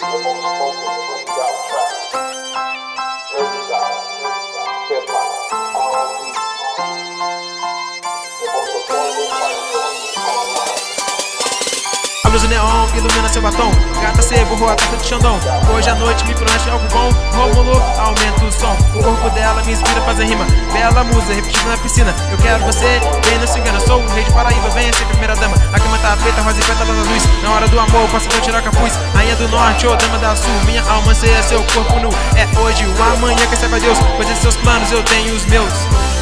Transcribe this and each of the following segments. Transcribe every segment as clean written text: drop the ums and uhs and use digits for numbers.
A luz do neon ilumina seu batom. Gata sebo, rua tata de Xandão. Hoje à noite me promete algo bom. Rômulo, aumenta o som. O corpo dela me inspira a fazer rima. Bela musa, repetida na piscina. Eu quero você, bem não se engana. Sou o rei de Paraíba, venha ser primeira dama. A cama tá feita, rosa e pétala da luz. Na hora do amor, posso não tirar capuz. Rainha do norte, ou dama da sul. Minha alma anseia seu corpo nu. É hoje ou amanhã que serve a Deus. Pois em seus planos eu tenho os meus.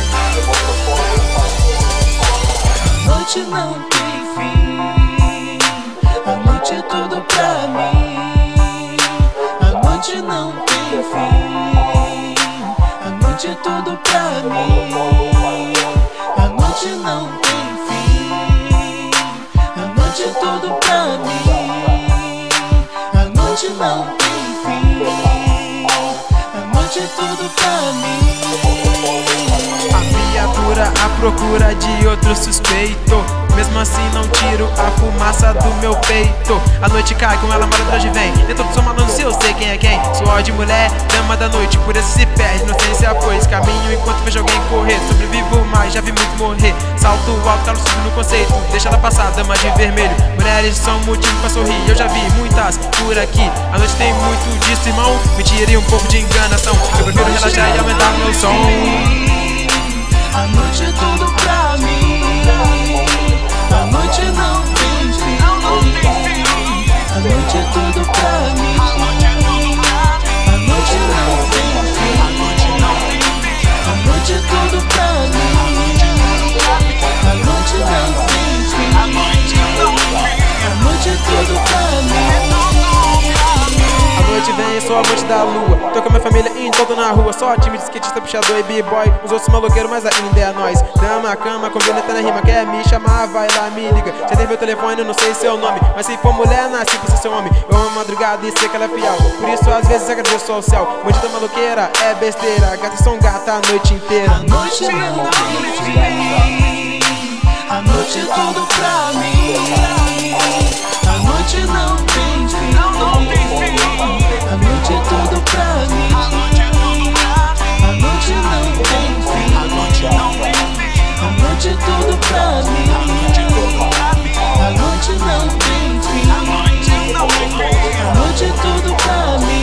A noite não tem fim. A noite é tudo pra mim. A noite não tem fim. A noite é tudo pra mim. A noite não tem fim. A noite é tudo pra mim. A noite não tem fim. A noite é tudo pra mim. A viatura à procura de outro suspeito. Mesmo assim não tiro a fumaça do meu peito. A noite cai, com ela mora atrás de vem. Dentro do seu malandro, eu sei quem é quem. Suor de mulher, dama da noite. Por isso se perde, inocência pois caminho enquanto vejo alguém correr. Sobrevivo, mas já vi muito morrer. Salto alto, calo subindo no conceito. Deixa ela passar, dama de vermelho. Mulheres são motivo pra sorrir. Eu já vi muitas por aqui. A noite tem muito disso, irmão. Mentira e um pouco de enganação. Eu prefiro relaxar e aumentar meu som. A noite é tudo pra mim. A noite não tem fim. A noite é tudo pra mim. A noite não tem fim. A noite é tudo pra mim. A noite não tem fim. A noite é tudo pra mim. A noite vem, sou a noite da lua. Tô com a minha família em todo na rua. Só time de skatista, pichador e b-boy. Os outros maloqueiros, mas ainda é nós. Dama, cama, combina até na rima. Quer me chamar, vai lá, me liga. Já tem meu telefone, eu não sei seu nome. Mas se for mulher, nasci pra ser seu homem. Eu amo a madrugada e sei que ela é fiel. Por isso às vezes agradeço ao céu. Bandida maloqueira é besteira. Gatas são gata a noite inteira. A noite não tem fim. A noite é tudo pra mim. A noite não tem fim. A noite é tudo pra mim. A noite não tem fim. A noite é tudo pra mim. A noite não tem fim. A noite é tudo pra mim.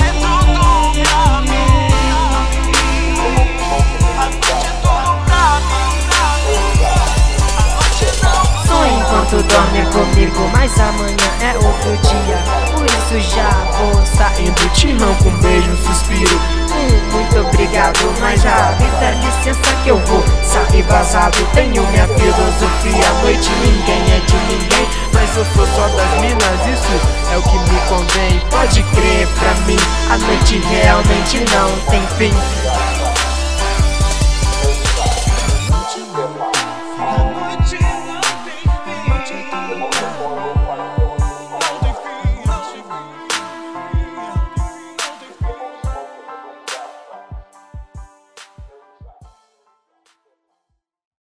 Enquanto dorme comigo, mas amanhã é outro dia. Por isso já vou saindo, te arranco um beijo, um suspiro. Muito obrigado, mas já dá licença que eu vou sair vazado. Tenho minha filosofia, a noite ninguém é de ninguém. Mas eu sou só das minas, isso é o que me convém. Pode crer pra mim, a noite realmente não tem fim.